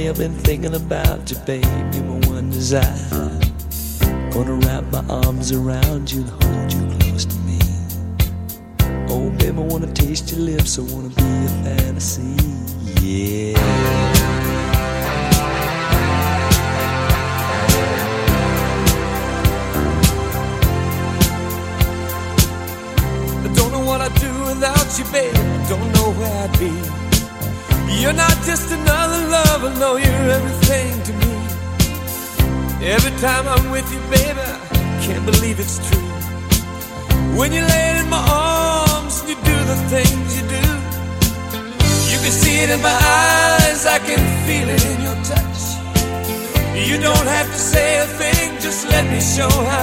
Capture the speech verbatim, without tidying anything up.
Lately I've been thinking about you, baby, my one desire. Gonna wrap my arms around you and hold you close to me. Oh, baby, I wanna taste your lips, I wanna be a fantasy, yeah. I don't know what I'd do without you, baby, don't know where I'd be. You're not just another lover, no, you're everything to me. Every time I'm with you, baby, I can't believe it's true. When you lay in my arms and you do the things you do, you can see it in my eyes, I can feel it in your touch. You don't have to say a thing, just let me show how